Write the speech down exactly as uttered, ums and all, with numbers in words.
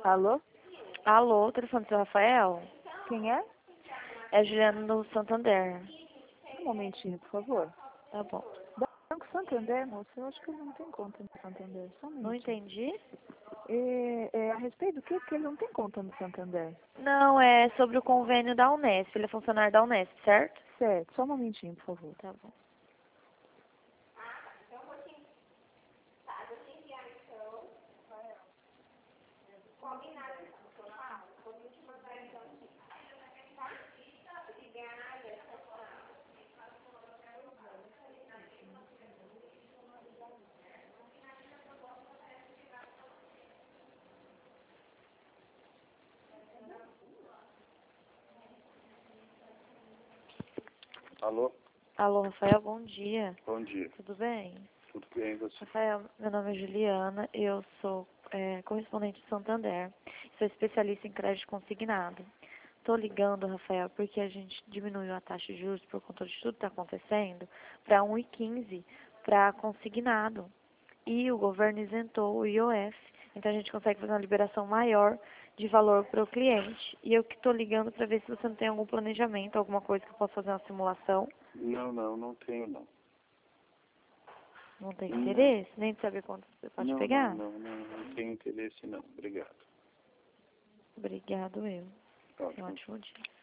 Alô? Alô, telefone do seu Rafael? Quem é? É a Juliana do Santander. Um momentinho, por favor. Tá bom. Banco Santander, moça, eu acho que ele não tem conta no Santander. Só um Não minutinho. entendi? É, é, a respeito do que? Porque ele não tem conta no Santander. Não, é sobre o convênio da Unesp. Ele é funcionário da Unesp, certo? Certo, só um momentinho, por favor. Tá bom. Alô? Alô, Rafael, bom dia. Bom dia. Tudo bem? Tudo bem, você? Rafael, meu nome é Juliana, eu sou é, correspondente de Santander. Sou especialista em crédito consignado. Estou ligando, Rafael, porque a gente diminuiu a taxa de juros por conta de tudo que está acontecendo para um vírgula quinze para consignado. E o governo isentou o I O F. Então a gente consegue fazer uma liberação maior de valor para o cliente. E eu que estou ligando para ver se você não tem algum planejamento, alguma coisa que eu possa fazer uma simulação. Não, não, não tenho não. Não tem Não. interesse? Nem de saber quanto você pode Não, pegar? não, não, não, não tenho interesse não. Obrigado. Obrigado, eu. Tenha um Ótimo. ótimo dia.